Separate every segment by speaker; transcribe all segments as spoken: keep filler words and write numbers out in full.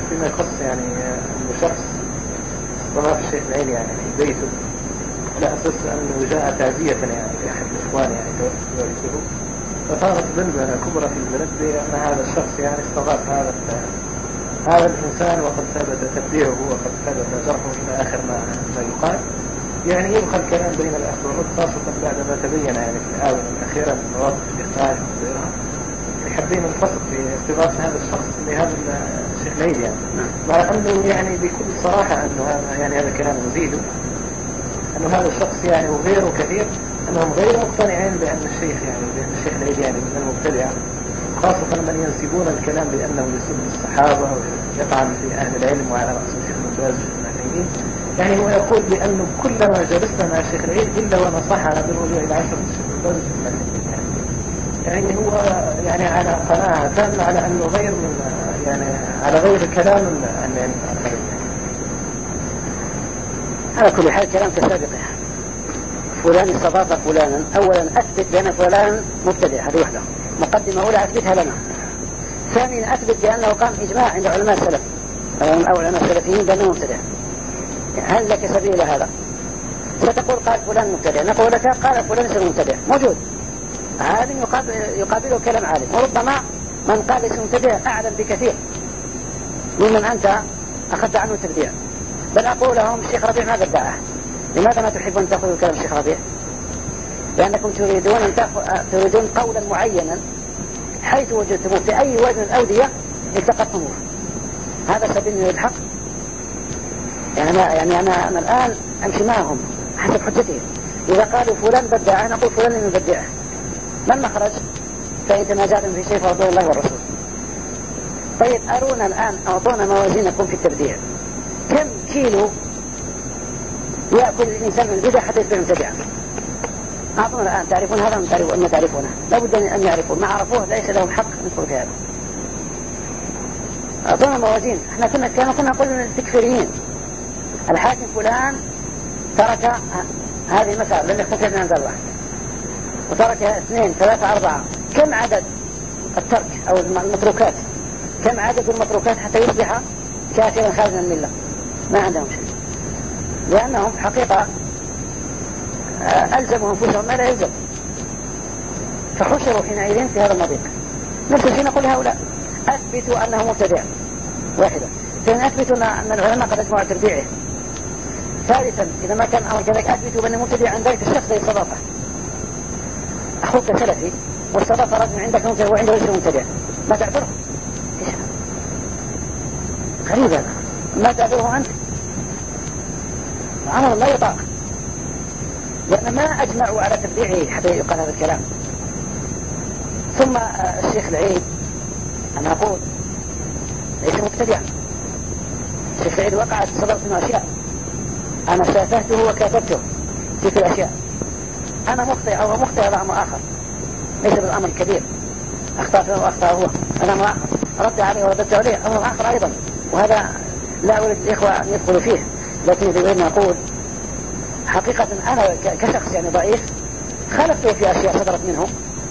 Speaker 1: فيما يخص يعني أنه شخص استضاف الشيخ العيد يعني في بيته على أساس أنه جاء تعزية يعني لأحد الإخوان يعني توفي، فصارت بلبلة كبرى في البلد بأن هذا الشخص يعني استضاف هذا هذا الإنسان وقد ثبت تبديعه وقد ثبت جرحه إلى آخر ما ما يقال. يعني يدخل كلام بين الأخوات خاصة بعد ما تبين يعني في الآونة الأخيرة من مواقف الإخراج وغيرها. حابين الفصل في استضافة هذا الشخص لهذا الشيخ العيد يعني، مع أنه يعني بكل صراحة أنه هذا يعني هذا كلام مزيد، أنه هذا الشخص يعني وغيره كثير أنهم غير مقتنعين بأن الشيخ يعني بأن الشيخ العيد يعني من المبتدع، خاصة من ينسبون الكلام بأنه يسب الصحابة ويطعن في أهل العلم وعلى رأس الشيخ ابن باز والمعنيين. يعني هو يقول بأنه كلما جلسنا مع الشيخ العيد إلا ونصحنا بالرجوع إلى عشرة الشيخ ابن باز والمعنيين. يعني هو يعني على قناعة تامة على أنه غير من يعني على غير كلام العلم.
Speaker 2: على كل حال كلام كسابقه. فلان استضاف فلانا، أولا أثبت بأن فلان مبتدع، هذه وحده مقدمة أولى أثبتها لنا. ثانيا أثبت بأنه قام إجماع عند علماء السلف أو علماء السلفيين بأنه مبتدع. هل لك سبيل إلى هذا؟ ستقول قال فلان مبتدع، نقول لك قال فلان ليس مبتدع، موجود عالم يقابل يقابله كلام عالم، وربما من قال ليس مبتدع أعلم بكثير ممن أنت أخذت عنه التبديع. بل أقول لهم الشيخ ربيع ماذا ادعاه؟ لماذا ما تحبون أن تأخذوا كلام الشيخ ربيع؟ لأنكم تريدون أن تريدون قولا معينا حيث وجدتموه في أي وجه من الأودية التقطتموه. هذا سبيل من الحق. يعني أنا, يعني أنا, أنا الآن أمشي معهم حسب حجتهم. إذا قالوا فلان بدع أنا أقول فلان من بدعه. ما المخرج؟ فإن تنازعتم في شيء فرضوا الله والرسول. طيب أرونا الآن، أعطونا موازينكم في التبديع. كم كيلو يأكل الإنسان من البدع حتى يصبح مبتدعا؟ أعطونا الآن، تعرفون هذا أم تعرفونه؟ لابد أن يعرفوا، ما عرفوه ليس لهم حق ندخل في هذا. أعطونا موازين. احنا كنا كنا كنا نقول التكفيريين الحاكم فلان ترك هذه المسألة لم يختفي من عند الله وترك اثنين ثلاثة أربعة. كم عدد الترك أو المتروكات؟ كم عدد المتروكات حتى يصبح كافرا خارجا من الملة؟ ما عندهم شيء، لأنهم حقيقة ألزموا أنفسهم ما لا يلزم، فحشروا حينئذ في هذا المضيق. نفس الشيء نقول هؤلاء أثبتوا أنه مبتدع واحدة، ثانيا أثبتوا أن العلماء قد أجمعوا تربيعه، ثالثا إذا ما كان أمر كذلك أثبتوا بأنه مبتدع عن ذلك الشخص زي الصداقة. أخوك سلفي والصداقة رجل عندك مبتدع وعنده ليس مبتدع، ما تعذره؟ إيش غريب هذا، ما تعذره أنت؟ عمر لا يطاق، لأن ما أجمعوا على تبديعه حتى يقال هذا الكلام. ثم الشيخ العيد أنا أقول ليس مبتدعا. الشيخ العيد وقعت صدرت من أشياء أنا شافهته وكاتبته في كل الأشياء. أنا مخطئ أو مخطئ هذا أمر آخر، ليس بالأمر الكبير، أخطأت وأخطأ هو، أنا أمر آخر، ردت عليه وردت عليه أمر آخر أيضا، وهذا لا أريد الإخوة أن يدخلوا فيه. لكن إذا أردنا نقول حقيقة أنا كشخص يعني ضعيف خالفته في أشياء صدرت منه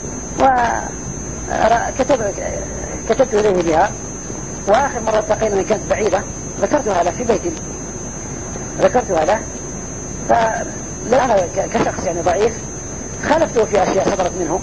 Speaker 2: وكتبت كتبت إليه بها، وآخر مرة التقينا من كانت بعيدة ذكرتها له في بيتي، ذكرتها له. فلا أنا كشخص يعني ضعيف خالفته في أشياء صدرت منه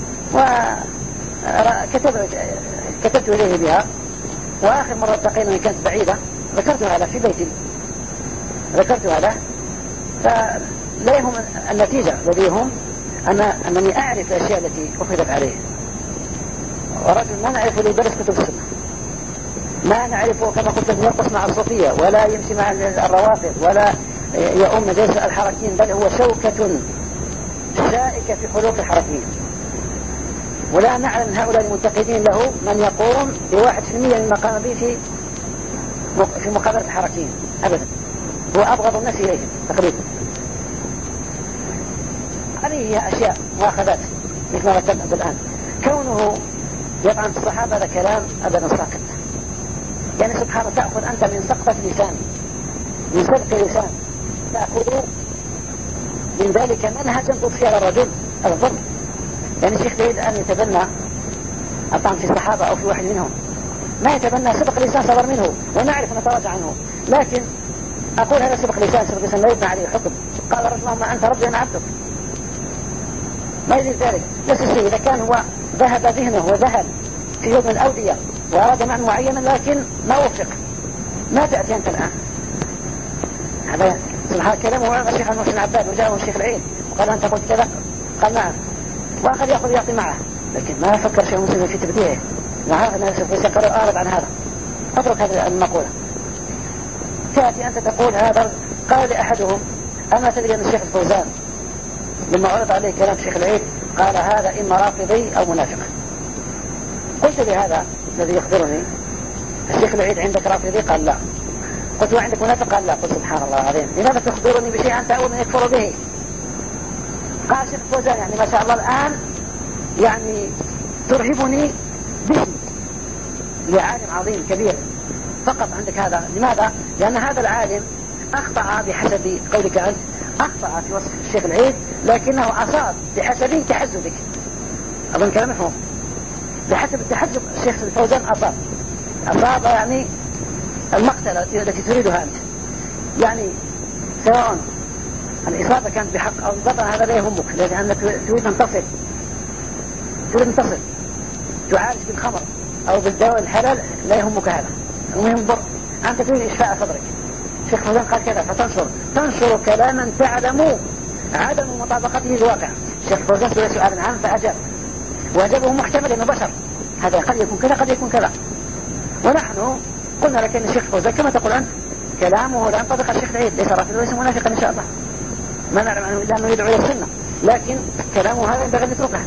Speaker 2: وكتبت كتبت إليه بها، وآخر مرة التقينا من كانت بعيدة ذكرتها له في بيتي، ذكرتها له. فلا يهم النتيجة لديهم أن أنني أعرف الأشياء التي أخذت عليه، ورجل ما نعرف اللي يدرس كتب السنة، ما نعرفه كما قلت يرقص مع الصوفية ولا يمشي مع الروافض ولا يؤم مجالس الحركيين، بل هو شوكة شائكة في حلوق الحركيين. ولا نعلم هؤلاء المنتقدين له من يقوم بواحد في المية مما قام به في في مقابلة الحركيين أبدا. هو أبغض الناس إليه تقريبا. هذه هي أشياء مؤاخذات مثل ما ذكرت الآن. كونه يطعن في الصحابة هذا كلام أبدا ساقط. يعني سبحانه تأخذ أنت من سقطة لسان، من سبق لسان، تأخذ من ذلك منهجا تضفي على الرجل الظلم. يعني الشيخ يريد أن يتبنى الطعن في الصحابة أو في واحد منهم، ما يتبنى سبق اللسان صدر منه ونعرف نتراجع عنه. لكن أقول هذا سبق لسان سبق لسان لا يبنى عليه حكم. قال الرجل اللهم أنت ربي أنا عبدك، ما يجري ذلك. نفس الشيء إذا كان هو ذهب ذهنه وذهب في يوم الأودية وأراد معنى معينا لكن ما وفق، ما تأتي أنت الآن. هذا سبحان كلامه الشيخ المحسن العباد وجاءه الشيخ العيد وقال أنت قلت كذا، قال نعم، وأخذ يأخذ يعطي معه، لكن ما فكر شيء مسلم في تبديعه. وعارف أن الشيخ قال أعرض عن هذا، اترك هذه المقولة. تأتي أنت تقول هذا. قال لأحدهم أما تدري أن الشيخ الفوزان لما عرض عليه كلام الشيخ العيد قال هذا إما رافضي أو منافق. قلت لهذا الذي يخبرني الشيخ العيد عندك رافضي؟ قال لا. قلت وعندك منافق؟ قال لا. قلت سبحان الله العظيم، لماذا تخبرني بشيء أنت أول من يكفر به؟ قال الشيخ الفوزان يعني ما شاء الله الآن يعني ترهبني به لعالم عظيم كبير فقط عندك هذا. لماذا؟ لأن هذا العالم أخطأ بحسب قولك أنت، أخطأ في وصف الشيخ العيد لكنه أصاب بحسب تحزبك. أظن كلام مفهوم. بحسب التحزب الشيخ الفوزان أصاب أصاب يعني المقتلة التي تريدها أنت، يعني سواء الإصابة كانت بحق أو البطل هذا لا يهمك، لأنك تريد أن تصل تريد أن تصل تعالج بالخمر أو بالدواء الحلال لا يهمك هذا، المهم ضر. أنت تريد إشفاء صدرك. الشيخ فوزان قال كذا فتنشر تنشر كلاما تعلم عدم مطابقته بالواقع. الشيخ فوزان سئل سؤالا عام فأجاب، وأجابه محتمل أنه بشر، هذا قد يكون كذا قد يكون كذا. ونحن قلنا لك أن الشيخ فوزان كما تقول أنت كلامه لا ينطبق الشيخ العيد، ليس رافض وليس منافقا إن شاء الله، ما نعلم عنه إلا أنه يدعو إلى السنة، لكن كلامه هذا ينبغي أن نتركه.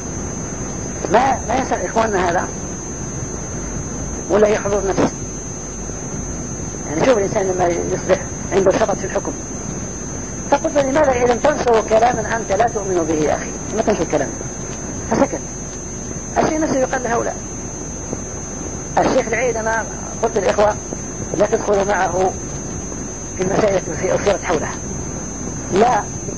Speaker 2: ما ما يسأل إخواننا هذا ولا يحضر نفسه. يعني شوف الإنسان لما يصبح عنده شبط في الحكم. فقلت لماذا إذا تنشر كلاما أنت لا تؤمن به يا أخي؟ ما تنشر كلاما؟ فسكت. الشيء نفسه يقال لهؤلاء. الشيخ العيد أنا قلت للإخوة لا تدخلوا معه في المسائل التي أثيرت حولها، لا